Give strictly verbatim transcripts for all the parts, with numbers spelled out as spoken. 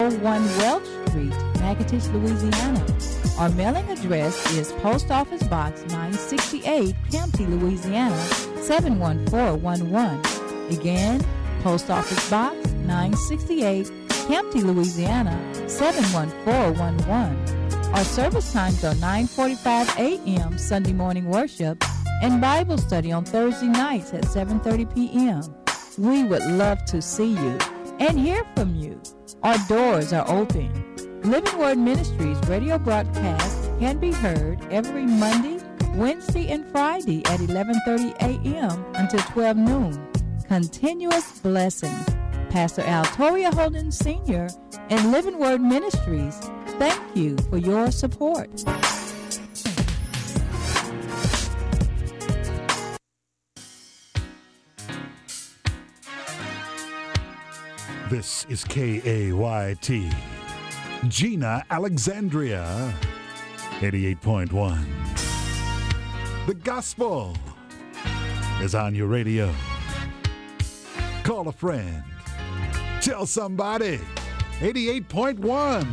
one Welch Street, Natchitoches, Louisiana. Our mailing address is Post Office Box nine sixty-eight, Kempty, Louisiana, seven one four one one. Again, Post Office Box nine sixty-eight, Kempty, Louisiana, seven one four one one. Our service times are nine forty-five a.m. Sunday morning worship and Bible study on Thursday nights at seven thirty p.m. We would love to see you and hear from you. Our doors are open. Living Word Ministries radio broadcast can be heard every Monday, Wednesday, and Friday at eleven thirty a.m. until twelve noon. Continuous blessings. Pastor Al Toria Holden Senior and Living Word Ministries, thank you for your support. This is K A Y T, Gina, Alexandria, eighty-eight point one. The gospel is on your radio. Call a friend. Tell somebody. eighty-eight point one.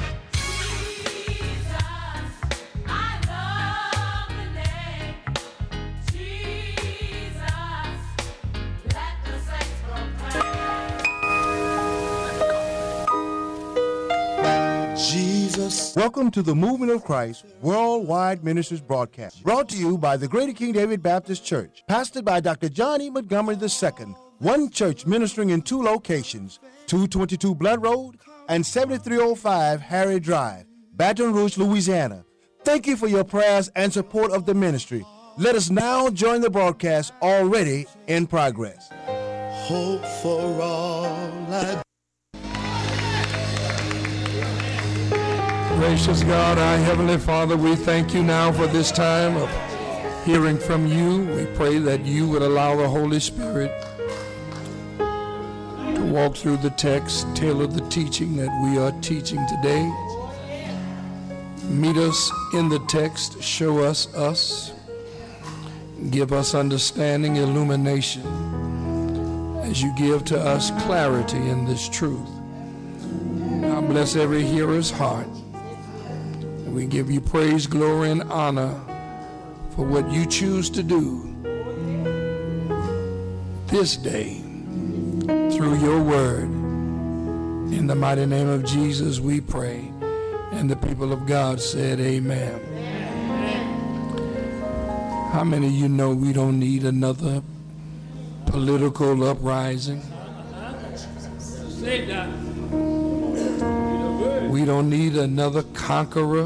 Welcome to the Movement of Christ Worldwide Ministries broadcast, brought to you by the Greater King David Baptist Church, pastored by Doctor John E. Montgomery the Second, one church ministering in two locations, two twenty-two Blood Road and seventy-three oh five Harry Drive, Baton Rouge, Louisiana. Thank you for your prayers and support of the ministry. Let us now join the broadcast already in progress. Hope for all I Gracious God, our Heavenly Father, we thank you now for this time of hearing from you. We pray that you would allow the Holy Spirit to walk through the text, tailor the teaching that we are teaching today. Meet us in the text, show us us, give us understanding, illumination, as you give to us clarity in this truth. Now bless every hearer's heart. We give you praise, glory, and honor for what you choose to do this day through your word. In the mighty name of Jesus we pray. And the people of God said amen. How many of you know we don't need another political uprising? We don't need another conqueror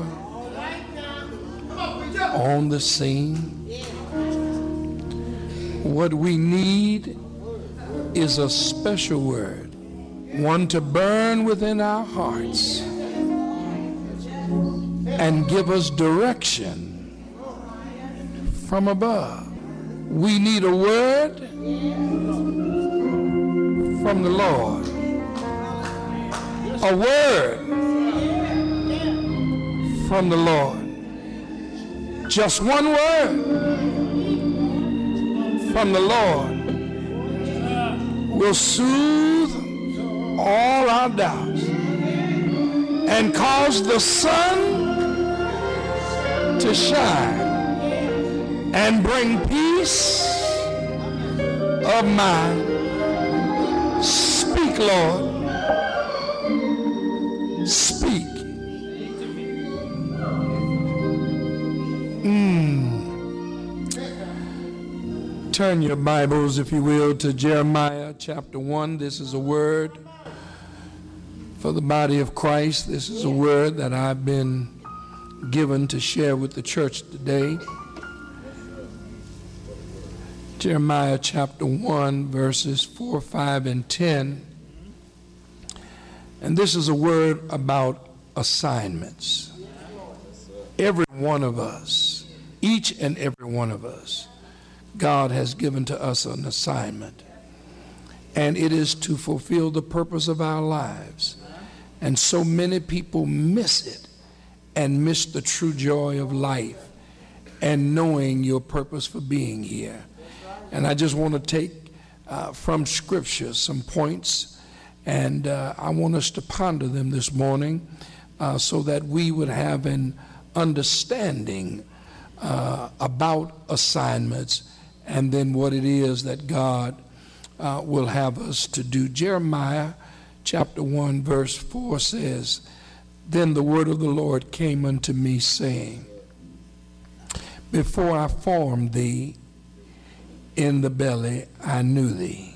on the scene. What we need is a special word, one to burn within our hearts and give us direction from above. We need a word from the Lord, a word from the Lord. Just one word from the Lord will soothe all our doubts and cause the sun to shine and bring peace of mind. Speak, Lord. Speak. Turn your Bibles, if you will, to Jeremiah chapter one. This is a word for the body of Christ. This is a word that I've been given to share with the church today. Jeremiah chapter one, verses four, five, and ten. And this is a word about assignments. Every one of us, each and every one of us, God has given to us an assignment, and it is to fulfill the purpose of our lives. And so many people miss it and miss the true joy of life and knowing your purpose for being here. And I just want to take uh, from Scripture some points And uh, I want us to ponder them this morning uh, so that we would have an understanding uh, about assignments and then what it is that God uh, will have us to do. Jeremiah chapter one verse four says, "Then the word of the Lord came unto me, saying, Before I formed thee in the belly, I knew thee.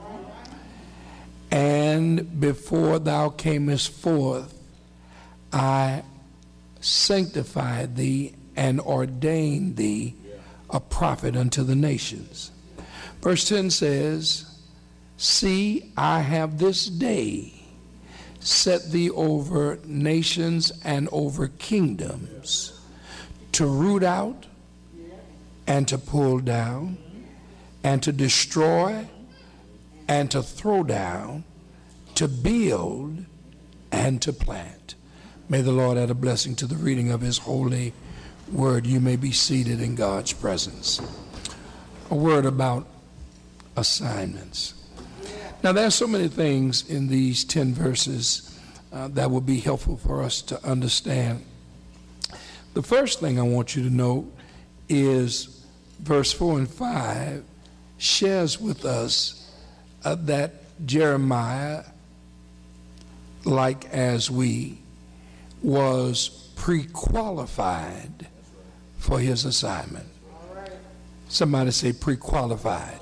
And before thou camest forth, I sanctified thee and ordained thee a prophet unto the nations." Verse ten says, "See, I have this day set thee over nations and over kingdoms, to root out and to pull down and to destroy and to throw down, to build and to plant." May the Lord add a blessing to the reading of his holy word. You may be seated in God's presence. A word about assignments. Now, there are so many things in these ten verses uh, that will be helpful for us to understand. The first thing I want you to know is verse four and five shares with us uh, that Jeremiah, like as we, was pre-qualified for his assignment. Somebody say pre-qualified.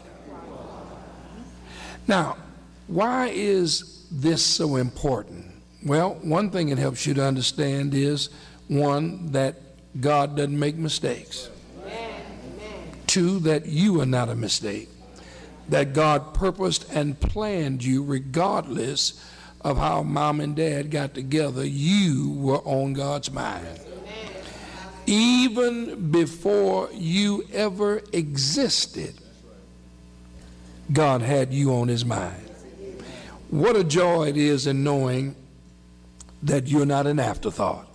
Now, why is this so important? Well, one thing it helps you to understand is, one, that God doesn't make mistakes. Two, that you are not a mistake. That God purposed and planned you regardless of how mom and dad got together. You were on God's mind. Even before you ever existed, God had you on his mind. What a joy it is in knowing that you're not an afterthought.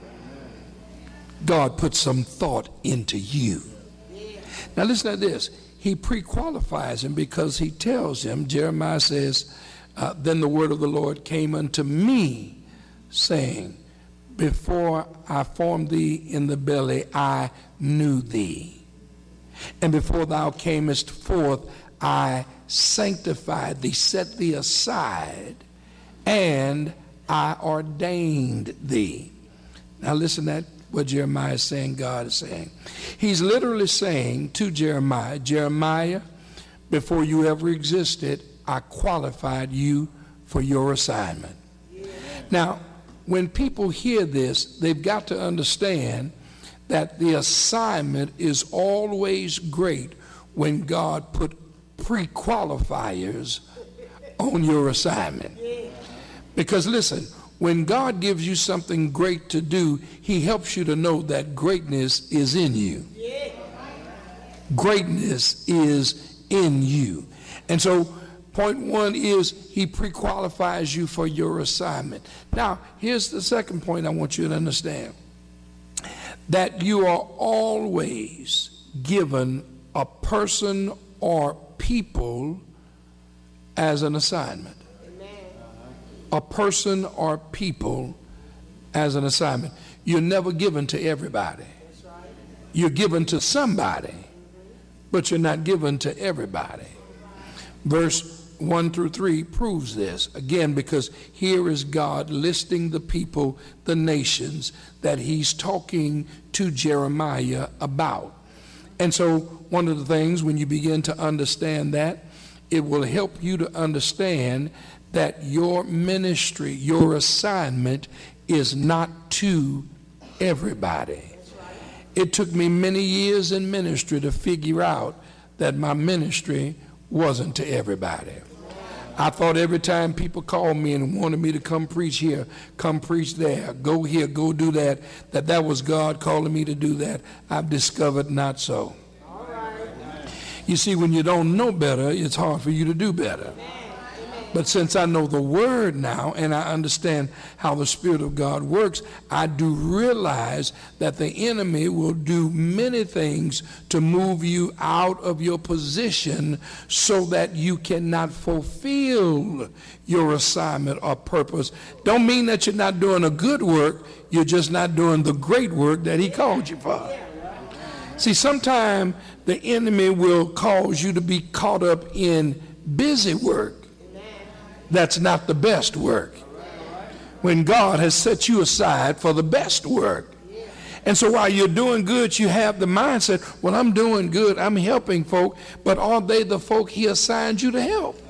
God put some thought into you. Now listen to this. He pre-qualifies him because he tells him, Jeremiah says, uh, "Then the word of the Lord came unto me, saying, Before I formed thee in the belly, I knew thee. And before thou camest forth, I sanctified thee, set thee aside, and I ordained thee." Now listen to that, what Jeremiah is saying, God is saying. He's literally saying to Jeremiah, Jeremiah, before you ever existed, I qualified you for your assignment. Yeah. Now, when people hear this, they've got to understand that the assignment is always great when God put pre-qualifiers on your assignment. Because listen, when God gives you something great to do, he helps you to know that greatness is in you. Greatness is in you. And so point one is he pre-qualifies you for your assignment. Now, here's the second point I want you to understand. That you are always given a person or people as an assignment. A person or people as an assignment. You're never given to everybody. You're given to somebody, but you're not given to everybody. Verse one through three proves this. Again, because here is God listing the people, the nations that he's talking to Jeremiah about. And so one of the things, when you begin to understand that, it will help you to understand that your ministry, your assignment is not to everybody. It took me many years in ministry to figure out that my ministry wasn't to everybody. I thought every time people called me and wanted me to come preach here, come preach there, go here, go do that, that that was God calling me to do that. I've discovered not so. You see, when you don't know better, it's hard for you to do better. But since I know the word now and I understand how the Spirit of God works, I do realize that the enemy will do many things to move you out of your position so that you cannot fulfill your assignment or purpose. Don't mean that you're not doing a good work, you're just not doing the great work that he called you for. See, sometimes the enemy will cause you to be caught up in busy work. That's not the best work. When God has set you aside for the best work. And so while you're doing good, you have the mindset, well, I'm doing good, I'm helping folk, but are they the folk he assigned you to help?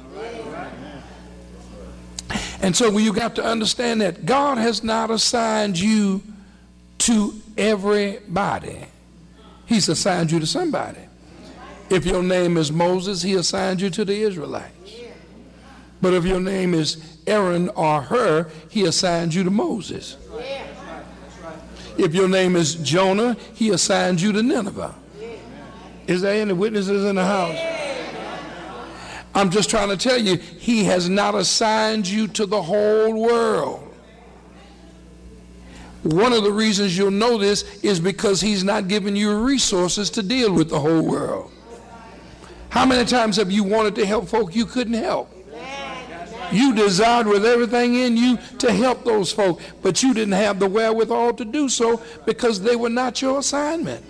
And so you got to understand that God has not assigned you to everybody. He's assigned you to somebody. If your name is Moses, he assigned you to the Israelites. But if your name is Aaron or Hur, he assigned you to Moses. If your name is Jonah, he assigned you to Nineveh. Is there any witnesses in the house? I'm just trying to tell you, he has not assigned you to the whole world. One of the reasons you'll know this is because he's not giving you resources to deal with the whole world. How many times have you wanted to help folk you couldn't help? You desired with everything in you to help those folk, but you didn't have the wherewithal to do so because they were not your assignment.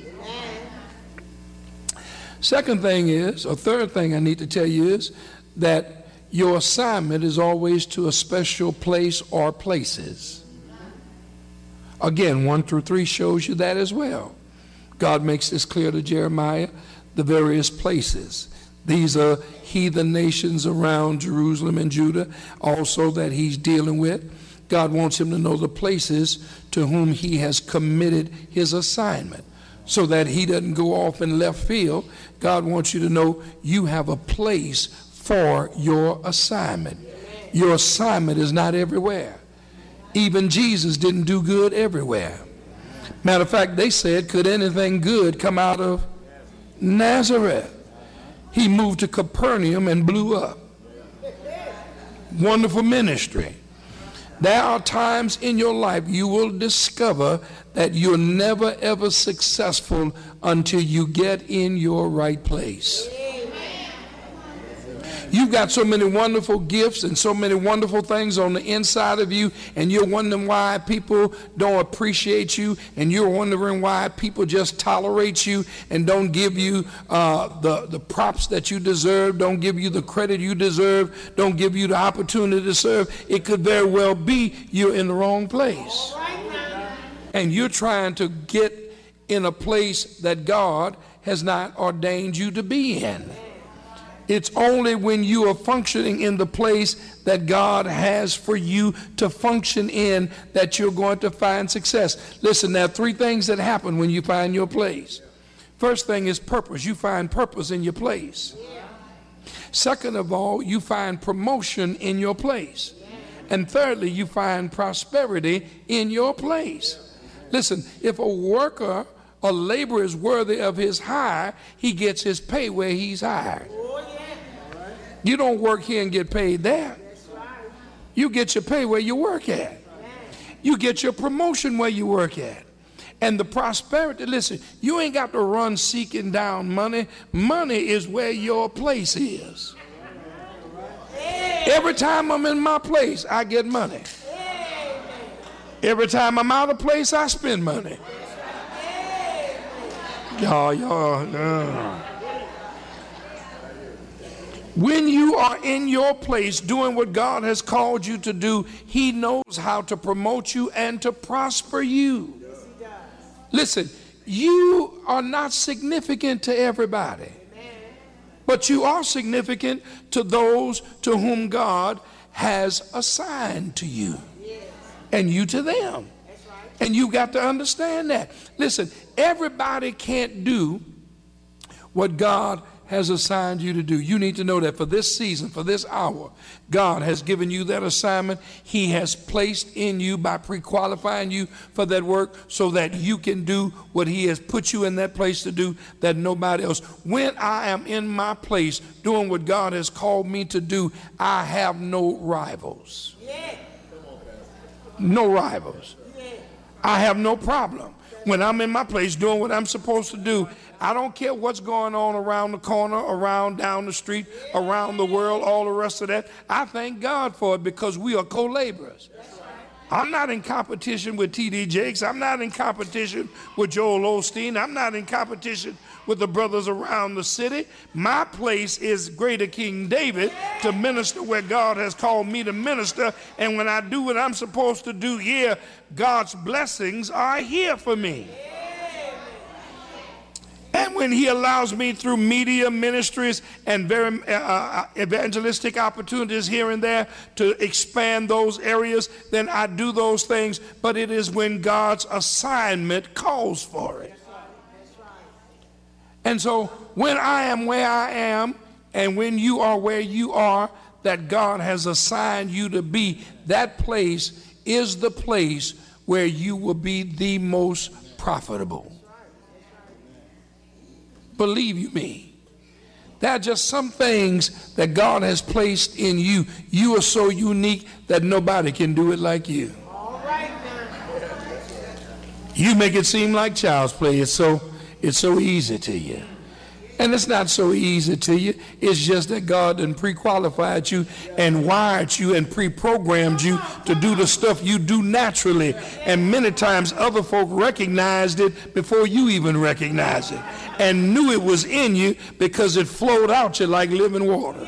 Second thing is, or third thing I need to tell you is that your assignment is always to a special place or places. Again, one through three shows you that as well. God makes this clear to Jeremiah, the various places. These are heathen nations around Jerusalem and Judah also that he's dealing with. God wants him to know the places to whom he has committed his assignment so that he doesn't go off in left field. God wants you to know you have a place for your assignment. Your assignment is not everywhere. Even Jesus didn't do good everywhere. Matter of fact, they said, could anything good come out of Nazareth? He moved to Capernaum and blew up. Wonderful ministry. There are times in your life you will discover that you're never ever successful until you get in your right place. You've got so many wonderful gifts and so many wonderful things on the inside of you, and you're wondering why people don't appreciate you, and you're wondering why people just tolerate you and don't give you uh, the, the props that you deserve, don't give you the credit you deserve, don't give you the opportunity to serve. It could very well be you're in the wrong place. And you're trying to get in a place that God has not ordained you to be in. It's only when you are functioning in the place that God has for you to function in that you're going to find success. Listen, there are three things that happen when you find your place. First thing is purpose. You find purpose in your place. Second of all, you find promotion in your place. And thirdly, you find prosperity in your place. Listen, if a worker or laborer is worthy of his hire, he gets his pay where he's hired. You don't work here and get paid there. You get your pay where you work at. You get your promotion where you work at. And the prosperity, listen, you ain't got to run seeking down money. Money is where your place is. Every time I'm in my place, I get money. Every time I'm out of place, I spend money. Y'all, y'all, uh. When you are in your place doing what God has called you to do, he knows how to promote you and to prosper you. Listen, you are not significant to everybody, but you are significant to those to whom God has assigned to you, and you to them. And you got to understand that. Listen, everybody can't do what God has assigned you to do. You need to know that for this season, for this hour, God has given you that assignment. He has placed in you by pre-qualifying you for that work so that you can do what he has put you in that place to do that nobody else. When I am in my place doing what God has called me to do, I have no rivals. No rivals. I have no problem. When I'm in my place doing what I'm supposed to do, I don't care what's going on around the corner, around down the street, around the world, all the rest of that. I thank God for it because we are co-laborers. I'm not in competition with T D Jakes. I'm not in competition with Joel Osteen. I'm not in competition with the brothers around the city. My place is Greater King David to minister where God has called me to minister. And when I do what I'm supposed to do here, God's blessings are here for me. And when he allows me through media ministries and very uh, evangelistic opportunities here and there to expand those areas, then I do those things. But it is when God's assignment calls for it. And so when I am where I am and when you are where you are, that God has assigned you to be, that place is the place where you will be the most profitable. Believe you me, there are just some things that God has placed in you. You are so unique that nobody can do it like you. All right, now. You make it seem like child's play. It's so, it's so easy to you. And it's not so easy to you. It's just that God done pre-qualified you and wired you and pre-programmed you to do the stuff you do naturally. And many times other folk recognized it before you even recognized it and knew it was in you because it flowed out you like living water.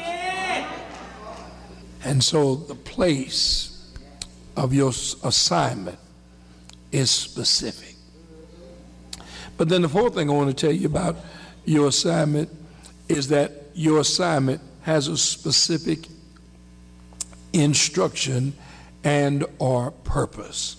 And so the place of your assignment is specific. But then the fourth thing I want to tell you about your assignment is that your assignment has a specific instruction and or purpose.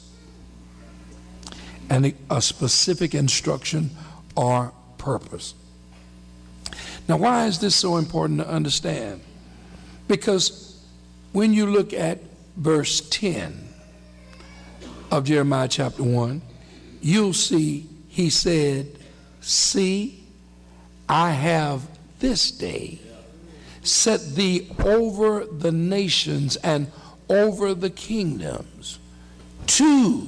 And a specific instruction or purpose. Now, why is this so important to understand? Because when you look at verse ten of Jeremiah chapter one, you'll see he said, "See, I have this day set thee over the nations and over the kingdoms to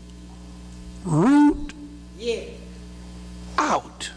root Yeah. out,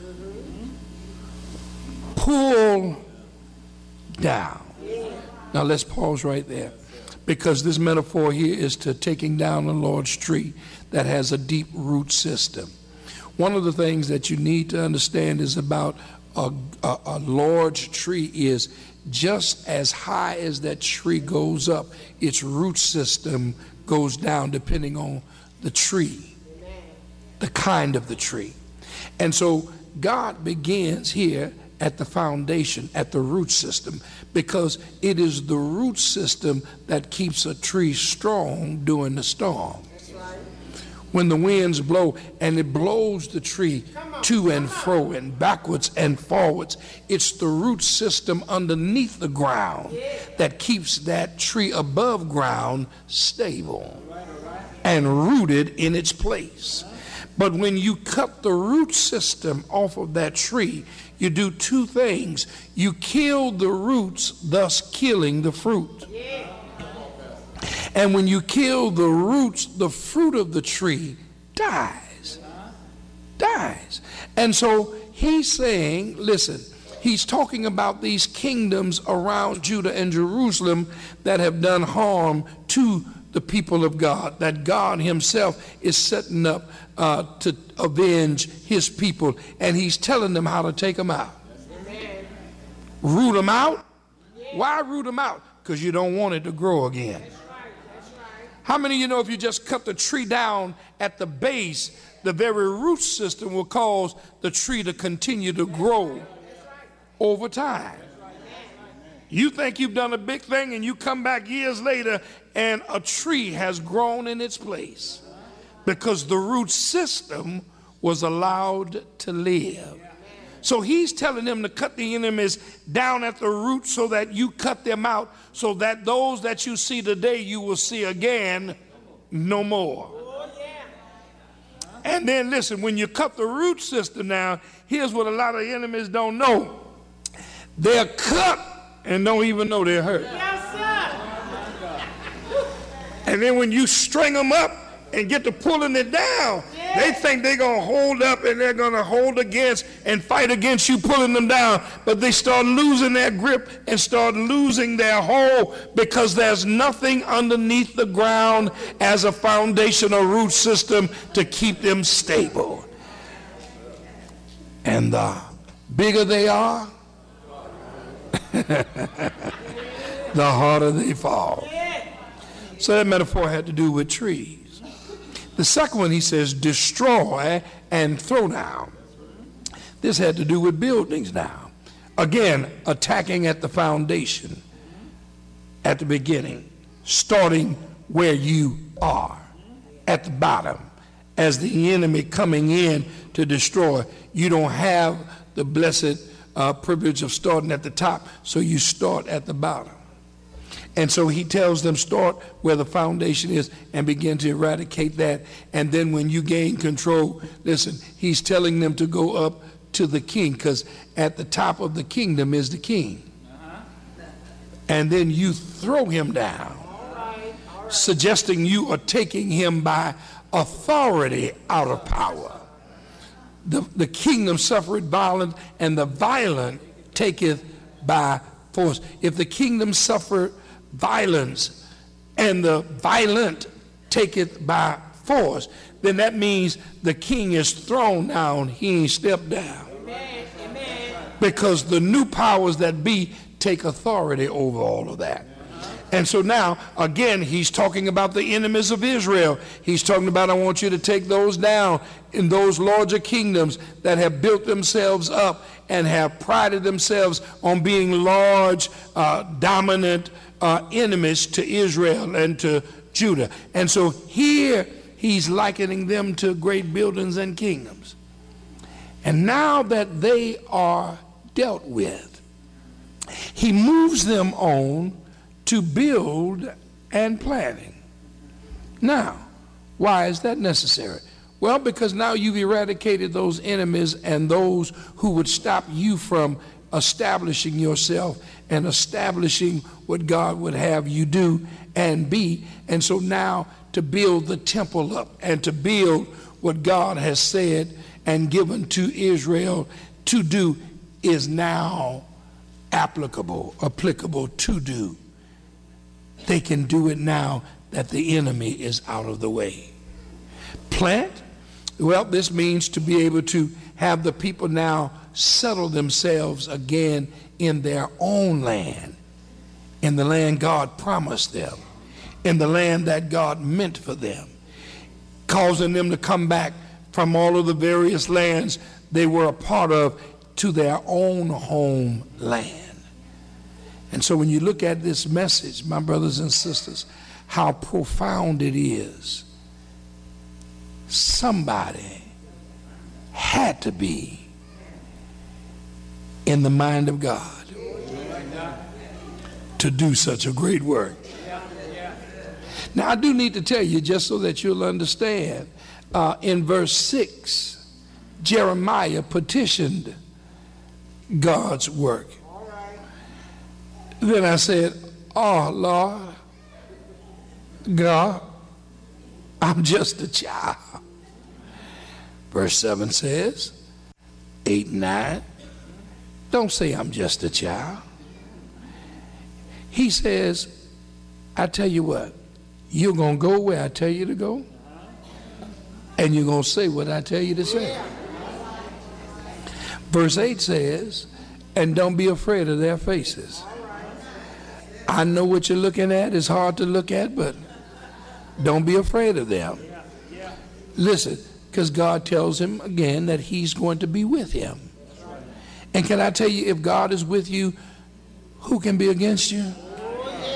pull down." Now let's pause right there, because this metaphor here is to taking down a large tree that has a deep root system. One of the things that you need to understand is about a, a, a large tree is just as high as that tree goes up, its root system goes down depending on the tree, the kind of the tree. And so God begins here at the foundation, at the root system, because it is the root system that keeps a tree strong during the storm. When the winds blow and it blows the tree to and fro and backwards and forwards, it's the root system underneath the ground that keeps that tree above ground stable and rooted in its place. But when you cut the root system off of that tree, you do two things. You kill the roots, thus killing the fruit. And when you kill the roots, the fruit of the tree dies. Dies. And so he's saying, listen, he's talking about these kingdoms around Judah and Jerusalem that have done harm to the people of God, that God himself is setting up uh, to avenge his people, and he's telling them how to take them out. Amen. Root them out. Yeah. Why root them out? Because you don't want it to grow again. How many of you know if you just cut the tree down at the base, the very root system will cause the tree to continue to grow over time? You think you've done a big thing and you come back years later and a tree has grown in its place because the root system was allowed to live. So he's telling them to cut the enemies down at the root so that you cut them out, so that those that you see today you will see again no more. And then listen, when you cut the root system now, here's what a lot of enemies don't know. They're cut and don't even know they're hurt. Yes, sir. And then when you string them up and get to pulling it down, yeah. they think they're going to hold up and they're going to hold against and fight against you pulling them down. But they start losing their grip and start losing their hold, because there's nothing underneath the ground as a foundational root system to keep them stable. And the bigger they are, the harder they fall. So that metaphor had to do with trees. The second one, he says, destroy and throw down. This had to do with buildings now. Again, attacking at the foundation, at the beginning, starting where you are, at the bottom, as the enemy coming in to destroy. You don't have the blessed uh, privilege of starting at the top, so you start at the bottom. And so he tells them, start where the foundation is and begin to eradicate that. And then when you gain control, listen, he's telling them to go up to the king, because at the top of the kingdom is the king. Uh-huh. And then you throw him down, all right, all right. Suggesting you are taking him by authority out of power. The, the kingdom suffereth violence, and the violent taketh by force. If the kingdom suffered violence and the violent taketh by force, then that means the king is thrown down, he ain't stepped down. Amen. Amen. Because the new powers that be take authority over all of that. And so now, again, he's talking about the enemies of Israel. He's talking about, I want you to take those down in those larger kingdoms that have built themselves up and have prided themselves on being large, uh, dominant uh, enemies to Israel and to Judah. And so here he's likening them to great buildings and kingdoms. And now that they are dealt with, he moves them on to build and planning. Now, why is that necessary? Well, because now you've eradicated those enemies and those who would stop you from establishing yourself and establishing what God would have you do and be. And so now to build the temple up and to build what God has said and given to Israel to do is now applicable, applicable to do. They can do it now that the enemy is out of the way. Plant, well, this means to be able to have the people now settle themselves again in their own land, in the land God promised them, in the land that God meant for them, causing them to come back from all of the various lands they were a part of to their own homeland. And so when you look at this message, my brothers and sisters, how profound it is, somebody had to be in the mind of God to do such a great work. Now, I do need to tell you, just so that you'll understand, uh, in verse six, Jeremiah petitioned God's work. Then I said, oh, Lord, God, I'm just a child. Verse seven says, eight and nine, don't say I'm just a child. He says, I tell you what, you're going to go where I tell you to go, and you're going to say what I tell you to say. Verse eight says, and don't be afraid of their faces. I know what you're looking at is hard to look at, but don't be afraid of them. Listen, because God tells him again that he's going to be with him. And can I tell you, if God is with you, who can be against you?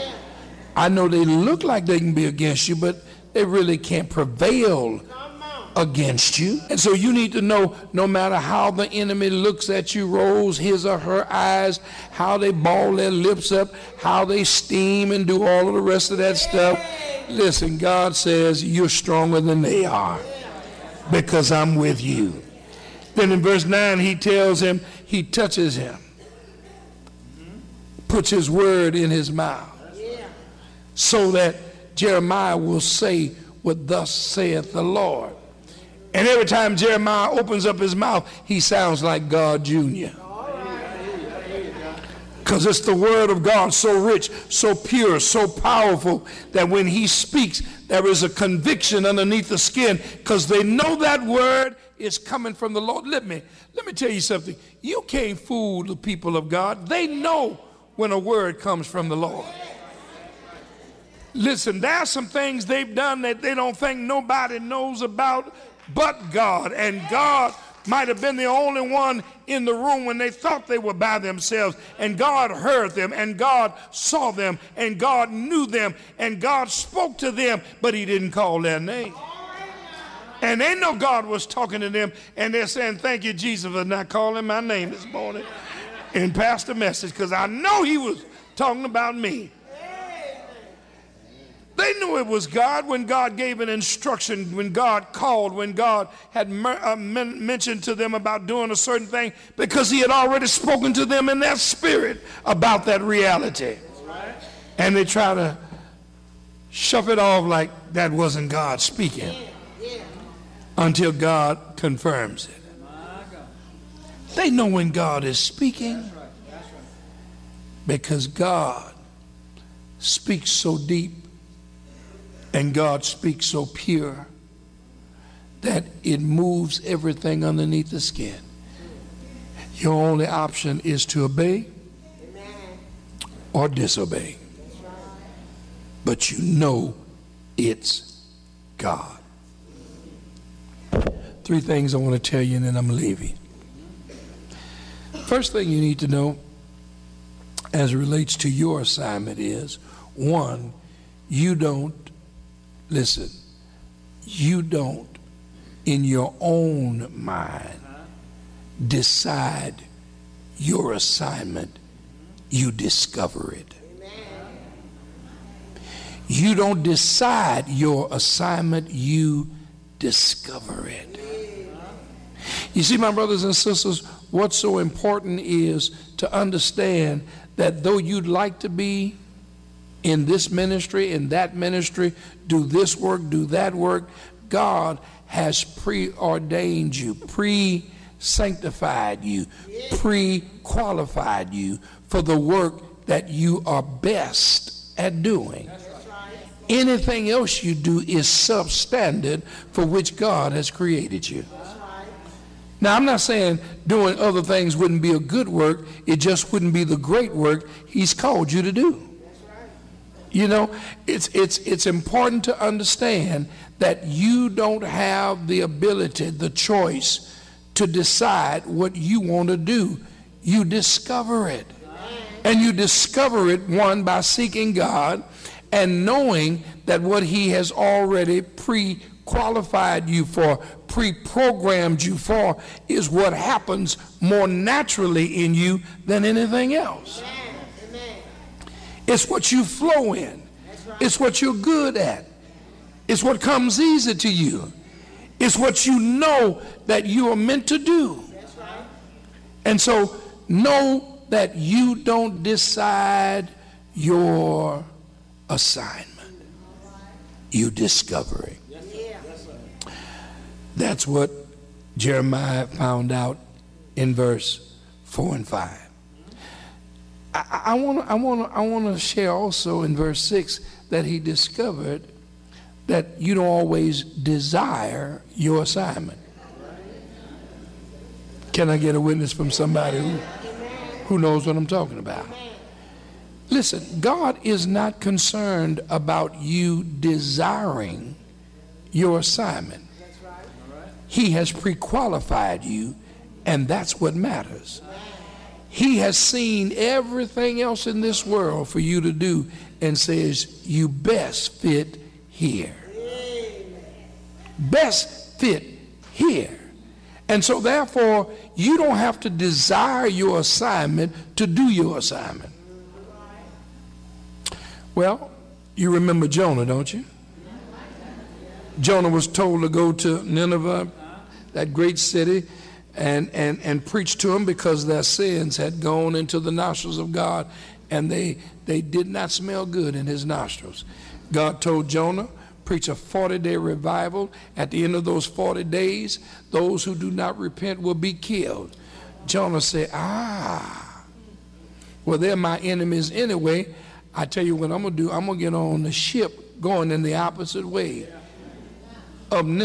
I know they look like they can be against you, but they really can't prevail against you. And so you need to know, no matter how the enemy looks at you, rolls his or her eyes, how they ball their lips up, how they steam and do all of the rest of that stuff. Listen, God says you're stronger than they are because I'm with you. Then in verse nine, he tells him, he touches him, puts his word in his mouth, so that Jeremiah will say what thus saith the Lord. And every time Jeremiah opens up his mouth, he sounds like God Junior Because it's the word of God, so rich, so pure, so powerful, that when he speaks, there is a conviction underneath the skin, because they know that word is coming from the Lord. Let me, let me tell you something. You can't fool the people of God. They know when a word comes from the Lord. Listen, there are some things they've done that they don't think nobody knows about but God. And God might have been the only one in the room when they thought they were by themselves. And God heard them, and God saw them, and God knew them, and God spoke to them, but he didn't call their name. And they know God was talking to them, and they're saying, thank you, Jesus, for not calling my name this morning and passed the message, because I know he was talking about me. They knew it was God when God gave an instruction, when God called, when God had uh, men mentioned to them about doing a certain thing, because he had already spoken to them in their spirit about that reality. Right. And they try to shove it off like that wasn't God speaking, yeah, yeah, until God confirms it. They know when God is speaking. That's right. That's right. Because God speaks so deep, and God speaks so pure that it moves everything underneath the skin. Your only option is to obey or disobey. But you know it's God. Three things I want to tell you, and then I'm leaving. First thing you need to know as it relates to your assignment is, one, you don't Listen, you don't, in your own mind, decide your assignment. You discover it. You don't decide your assignment. You discover it. You see, my brothers and sisters, what's so important is to understand that though you'd like to be in this ministry, in that ministry, do this work, do that work, God has preordained you, pre-sanctified you, pre-qualified you for the work that you are best at doing. Anything else you do is substandard for which God has created you. Now, I'm not saying doing other things wouldn't be a good work, it just wouldn't be the great work he's called you to do. You know, it's it's it's important to understand that you don't have the ability, the choice to decide what you want to do. You discover it. And you discover it, one, by seeking God and knowing that what he has already pre-qualified you for, pre-programmed you for, is what happens more naturally in you than anything else. It's what you flow in. It's what you're good at. It's what comes easy to you. It's what you know that you are meant to do. And so know that you don't decide your assignment. You discover it. That's what Jeremiah found out in verse four and five. I want to I want to I want to share also in verse six that he discovered that you don't always desire your assignment. Can I get a witness from somebody who, who knows what I'm talking about? Listen, God is not concerned about you desiring your assignment. He has pre-qualified you, and that's what matters. He has seen everything else in this world for you to do and says you best fit here. Best fit here. And so therefore, you don't have to desire your assignment to do your assignment. Well, you remember Jonah, don't you? Jonah was told to go to Nineveh, that great city, and, and, and preach to them because their sins had gone into the nostrils of God, and they, they did not smell good in his nostrils. God told Jonah, preach a forty-day revival. At the end of those forty days, those who do not repent will be killed. Jonah said, ah, well, they're my enemies anyway. I tell you what I'm going to do. I'm going to get on the ship going in the opposite way of Nineveh.